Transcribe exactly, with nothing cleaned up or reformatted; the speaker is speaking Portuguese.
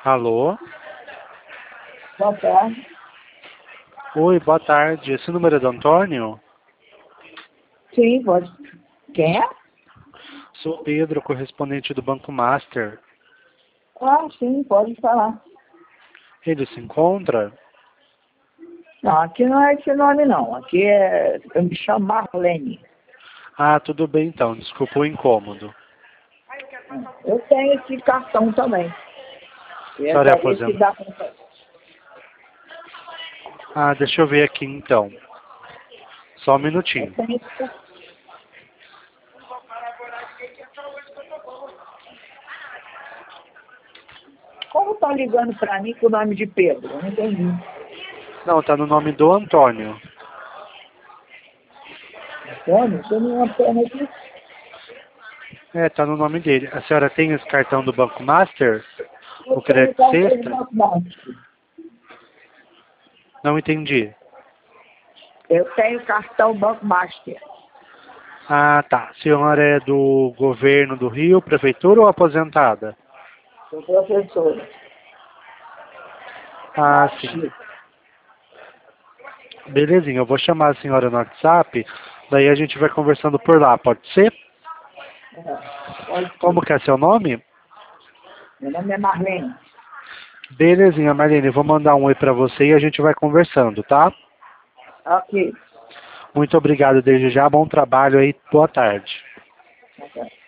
Alô? Boa tarde. Oi, boa tarde. Esse número é do Antônio? Sim, pode. Quem é? Sou Pedro, correspondente do Banco Master. Ah, sim, pode falar. Ele se encontra? Não, aqui não é esse nome, não. Aqui é... Eu me chamo Marlene. Ah, tudo bem então. Desculpa o incômodo. Eu tenho esse cartão também. A senhora é Essa, esse aposentada? dá... Ah, deixa eu ver aqui então. Só um Eu minutinho. tenho esse cartão. Como tá ligando pra mim com o nome de Pedro? Eu não entendi. Não, tá no nome do Antônio. Antônio? Tem nenhuma pena aqui? É, tá no nome dele. A senhora tem esse cartão do Banco Master? Eu O tenho crédito cartão de sexta? banco. Não entendi. Eu tenho cartão Banco Master. Ah, tá. A senhora é do governo do Rio, prefeitura ou aposentada? Sou professora. Ah, sim. Belezinha, eu vou chamar a senhora no WhatsApp, daí a gente vai conversando por lá, pode ser? É, pode Como ser. que é seu nome? Meu nome é Marlene. Belezinha, Marlene, eu vou mandar um oi pra você e a gente vai conversando, tá? Ok. Muito obrigado desde já, bom trabalho aí, boa tarde. Ok.